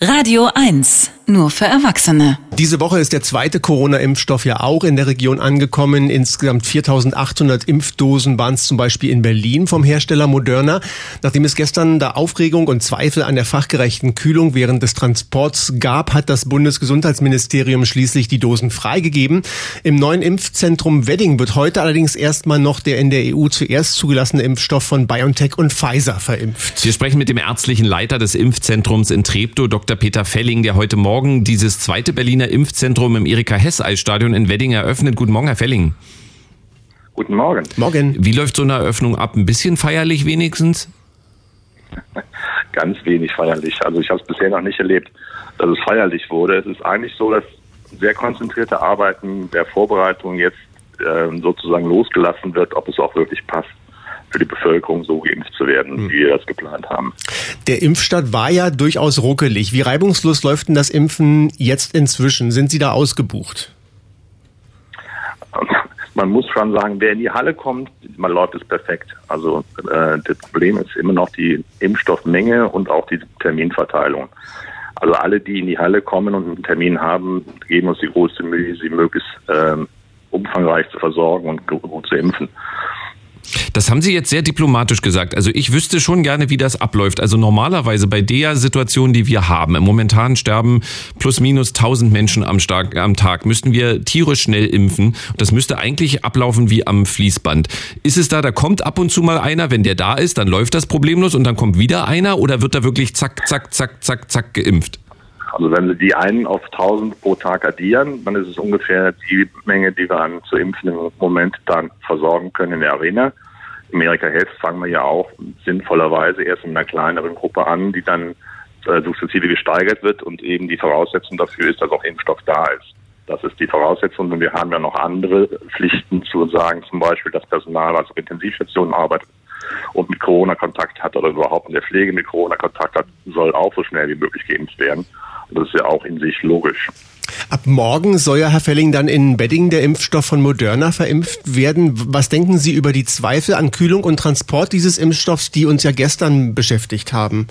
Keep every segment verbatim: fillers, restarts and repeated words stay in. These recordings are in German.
Radio eins, nur für Erwachsene. Diese Woche ist der zweite Corona-Impfstoff ja auch in der Region angekommen. Insgesamt viertausendachthundert Impfdosen waren es zum Beispiel in Berlin vom Hersteller Moderna. Nachdem es gestern da Aufregung und Zweifel an der fachgerechten Kühlung während des Transports gab, hat das Bundesgesundheitsministerium schließlich die Dosen freigegeben. Im neuen Impfzentrum Wedding wird heute allerdings erstmal noch der in der E U zuerst zugelassene Impfstoff von BioNTech und Pfizer verimpft. Wir sprechen mit dem ärztlichen Leiter des Impfzentrums in Treptow, Doktor Peter Felling, der heute Morgen dieses zweite Berliner Impfzentrum im Erika-Hess-Eisstadion in Wedding eröffnet. Guten Morgen, Herr Felling. Guten Morgen. Morgen. Wie läuft so eine Eröffnung ab? Ein bisschen feierlich wenigstens? Ganz wenig feierlich. Also ich habe es bisher noch nicht erlebt, dass es feierlich wurde. Es ist eigentlich so, dass sehr konzentrierte Arbeiten der Vorbereitung jetzt äh, sozusagen losgelassen wird, ob es auch wirklich passt, für die Bevölkerung so geimpft zu werden, wie wir das geplant haben. Der Impfstart war ja durchaus ruckelig. Wie reibungslos läuft denn das Impfen jetzt inzwischen? Sind Sie da ausgebucht? Man muss schon sagen, wer in die Halle kommt, man läuft es perfekt. Also äh, das Problem ist immer noch die Impfstoffmenge und auch die Terminverteilung. Also alle, die in die Halle kommen und einen Termin haben, geben uns die größte Mühe, sie möglichst äh, umfangreich zu versorgen und gut zu impfen. Das haben Sie jetzt sehr diplomatisch gesagt. Also ich wüsste schon gerne, wie das abläuft. Also normalerweise bei der Situation, die wir haben, momentan sterben plus minus tausend Menschen am, Tag, am Tag, müssten wir tierisch schnell impfen. Das müsste eigentlich ablaufen wie am Fließband. Ist es da, da kommt ab und zu mal einer, wenn der da ist, dann läuft das problemlos und dann kommt wieder einer oder wird da wirklich zack, zack, zack, zack, zack geimpft? Also wenn Sie die einen auf tausend pro Tag addieren, dann ist es ungefähr die Menge, die wir an zu impfen im Moment dann versorgen können in der Arena. Im Erika-Hess fangen wir ja auch sinnvollerweise erst in einer kleineren Gruppe an, die dann äh, sukzessive gesteigert wird und eben die Voraussetzung dafür ist, dass auch Impfstoff da ist. Das ist die Voraussetzung und wir haben ja noch andere Pflichten zu sagen, zum Beispiel das Personal, was auf Intensivstationen arbeitet und mit Corona Kontakt hat oder überhaupt in der Pflege mit Corona Kontakt hat, soll auch so schnell wie möglich geimpft werden. Und das ist ja auch in sich logisch. Ab morgen soll ja, Herr Felling, dann in Wedding der Impfstoff von Moderna verimpft werden. Was denken Sie über die Zweifel an Kühlung und Transport dieses Impfstoffs, die uns ja gestern beschäftigt haben?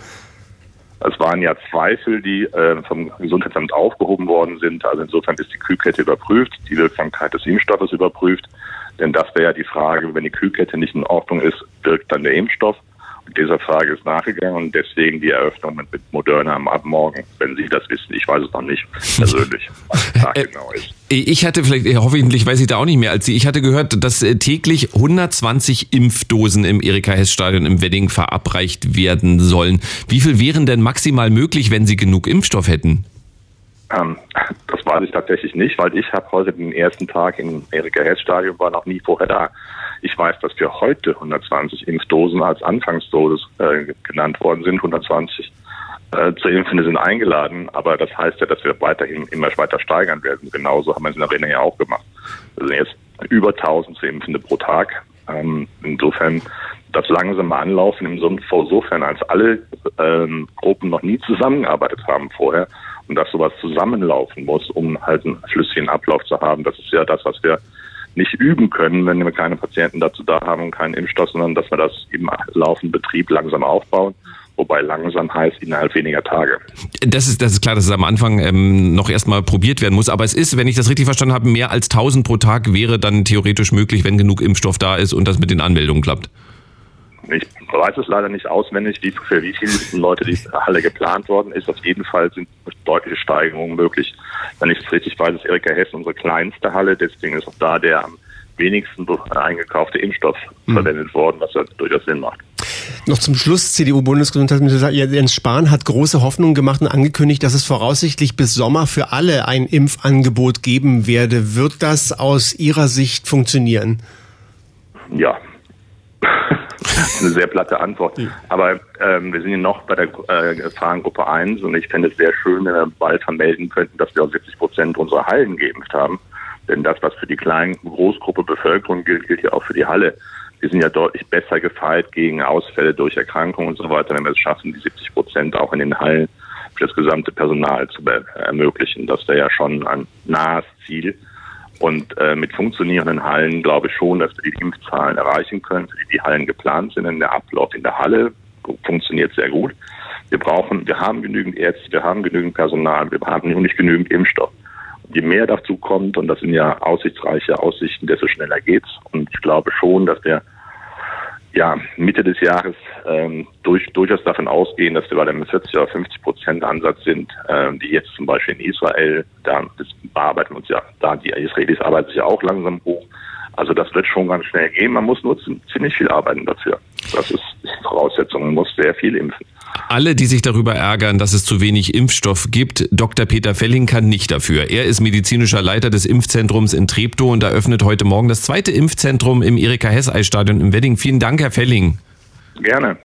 Es waren ja Zweifel, die äh, vom Gesundheitsamt aufgehoben worden sind. Also insofern ist die Kühlkette überprüft, die Wirksamkeit des Impfstoffes überprüft. Denn das wäre ja die Frage, wenn die Kühlkette nicht in Ordnung ist, wirkt dann der Impfstoff. Und dieser Frage ist nachgegangen und deswegen die Eröffnung mit, mit Moderna ab morgen, wenn Sie das wissen. Ich weiß es noch nicht persönlich, was der Tag genau ist. Ich hatte vielleicht, hoffentlich weiß ich da auch nicht mehr als Sie, ich hatte gehört, dass täglich hundertzwanzig Impfdosen im Erika-Hess-Stadion im Wedding verabreicht werden sollen. Wie viel wären denn maximal möglich, wenn Sie genug Impfstoff hätten? Ähm, das weiß ich tatsächlich nicht, weil ich habe heute den ersten Tag im Erika-Hess-Stadion, war noch nie vorher da. Ich weiß, dass für heute hundertzwanzig Impfdosen als Anfangsdosis äh, genannt worden sind. hundertzwanzig äh, zu Impfende sind eingeladen, aber das heißt ja, dass wir weiterhin immer weiter steigern werden. Genauso haben wir es in der Arena ja auch gemacht. Wir sind jetzt über tausend zu Impfende pro Tag. Ähm, insofern das langsame Anlaufen insofern, als alle ähm, Gruppen noch nie zusammengearbeitet haben vorher und dass sowas zusammenlaufen muss, um halt einen flüssigen Ablauf zu haben. Das ist ja das, was wir nicht üben können, wenn wir keine Patienten dazu da haben und keinen Impfstoff, sondern dass wir das im laufenden Betrieb langsam aufbauen. Wobei langsam heißt innerhalb weniger Tage. Das ist, das ist klar, dass es am Anfang ähm, noch erstmal probiert werden muss. Aber es ist, wenn ich das richtig verstanden habe, mehr als tausend pro Tag wäre dann theoretisch möglich, wenn genug Impfstoff da ist und das mit den Anmeldungen klappt. Ich weiß es leider nicht auswendig, wie, für wie viele Leute die Halle geplant worden ist. Auf jeden Fall sind deutliche Steigerungen möglich. Wenn ich es richtig weiß, ist Erika-Hess unsere kleinste Halle. Deswegen ist auch da der am wenigsten eingekaufte Impfstoff mhm. verwendet worden, was ja durchaus Sinn macht. Noch zum Schluss, C D U-Bundesgesundheitsminister Jens Spahn hat große Hoffnung gemacht und angekündigt, dass es voraussichtlich bis Sommer für alle ein Impfangebot geben werde. Wird das aus Ihrer Sicht funktionieren? Ja. Eine sehr platte Antwort. Aber ähm, wir sind ja noch bei der äh, Gefahrengruppe eins und ich fände es sehr schön, wenn wir bald vermelden könnten, dass wir auch siebzig Prozent unserer Hallen geimpft haben. Denn das, was für die kleine Großgruppe Bevölkerung gilt, gilt ja auch für die Halle. Wir sind ja deutlich besser gefeit gegen Ausfälle durch Erkrankungen und so weiter, wenn wir es schaffen, die siebzig Prozent auch in den Hallen für das gesamte Personal zu ermöglichen. Das wäre ja schon ein nahes Ziel. Und äh, mit funktionierenden Hallen glaube ich schon, dass wir die Impfzahlen erreichen können, für die die Hallen geplant sind. In der Ablauf in der Halle funktioniert sehr gut. Wir brauchen, wir haben genügend Ärzte, wir haben genügend Personal, wir haben noch nicht genügend Impfstoff. Und je mehr dazu kommt, und das sind ja aussichtsreiche Aussichten, desto schneller geht's. Und ich glaube schon, dass wir ja Mitte des Jahres ähm, durch, durchaus davon ausgehen, dass wir bei dem vierzig oder fünfzig Prozent Ansatz sind, ähm, die jetzt zum Beispiel in Israel, da das bearbeiten uns ja, da die Israelis arbeiten sich ja auch langsam hoch. Also das wird schon ganz schnell gehen. Man muss nur ziemlich viel arbeiten dafür. Das ist die Voraussetzung. Man muss sehr viel impfen. Alle, die sich darüber ärgern, dass es zu wenig Impfstoff gibt, Doktor Peter Felling kann nicht dafür. Er ist medizinischer Leiter des Impfzentrums in Treptow und eröffnet heute Morgen das zweite Impfzentrum im Erika-Hess-Eisstadion im Wedding. Vielen Dank, Herr Felling. Gerne.